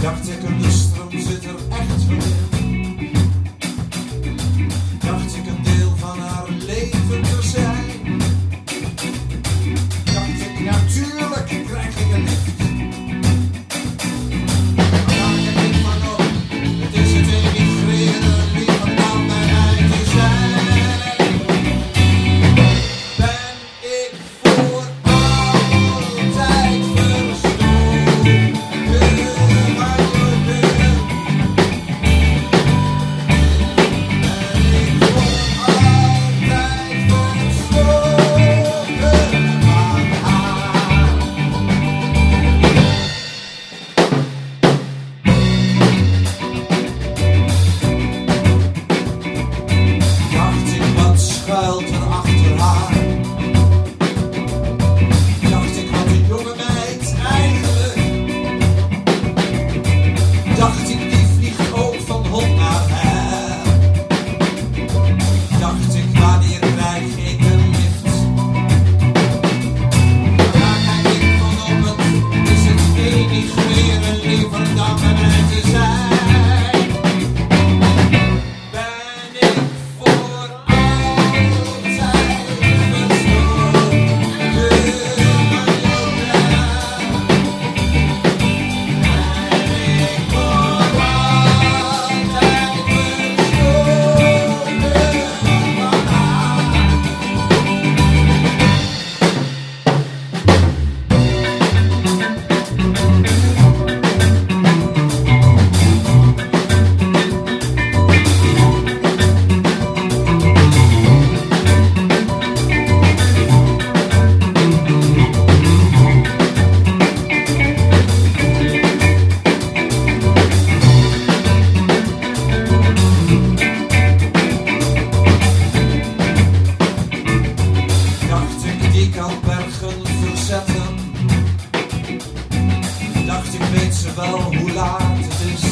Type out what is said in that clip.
Dacht ik, een lustrum zit er echt van in. Dacht ik, een deel van haar leven te zijn. Dacht ik, natuurlijk krijg ik een lift. Maar daar heb ik van op, het is het emigreren, liever dan bij mij te zijn. Ben ik voor altijd verstoken. Schuilt er achter haar. Dacht ik, wat een jonge meid eigenlijk. Dacht ik, die vliegt ook van hond naar her. Dacht ik, wanneer krijg ik een lift? Daar kijk ik van op, het is het emigreren, liever dan bij mij te zijn. Verzetten. Dacht ik, weet ze wel hoe laat het is.